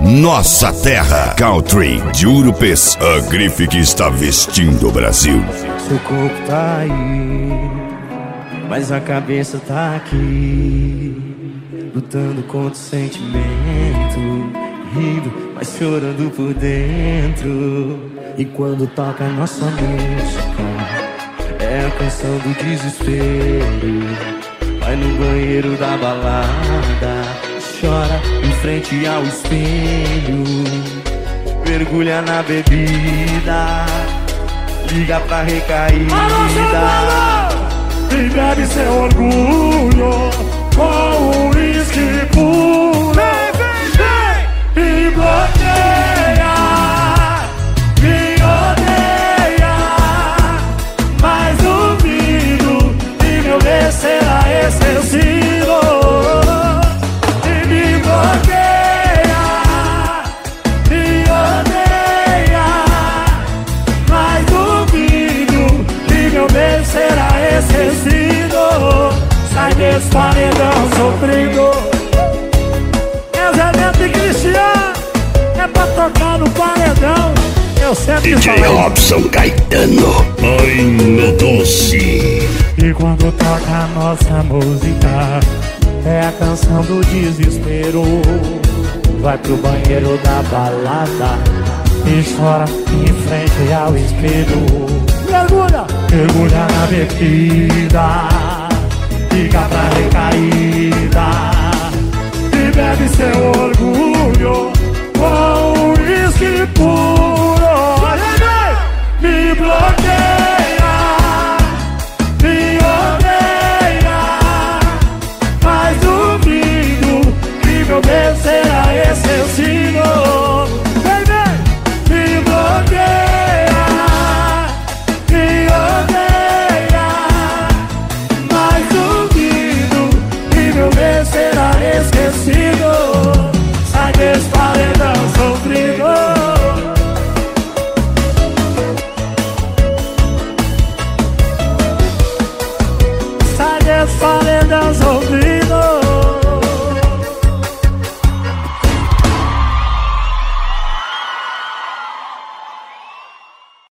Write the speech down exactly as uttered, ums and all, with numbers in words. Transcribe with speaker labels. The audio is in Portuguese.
Speaker 1: Nossa terra, country de Urupês, a grife que está vestindo o Brasil.
Speaker 2: Seu corpo tá aí, mas a cabeça tá aqui, lutando contra o sentimento, rindo, mas chorando por dentro. E quando toca a nossa música, é a canção do desespero. Vai no banheiro da balada, chora em frente ao espelho, mergulha na bebida, liga pra recaída e bebe seu orgulho com o uísque puro. Me bloqueia, me odeia, mas duvido e meu bem será excessivo. E me bloqueia, me odeia, mas duvido e meu bem será excessivo. Sai desse paredão sofrido. É Zé Neto e Cristiano, é pra tocar no paredão. Eu sempre
Speaker 1: D J Robson Caetano, ai meu doce.
Speaker 2: E quando toca a nossa música, é a canção do desespero. Vai pro banheiro da balada e chora em frente ao espelho. Mergulha, mergulha na bebida, liga pra recaída e bebe seu orgulho com o uísque puro. Me bloqueia, me odeia, mas duvido que meu bem será excessivo. Vem, vem, me bloqueia, me odeia, mas duvido que meu bem será esquecido. Sai desse paredão sofrido. Sai desse paredão sofrido.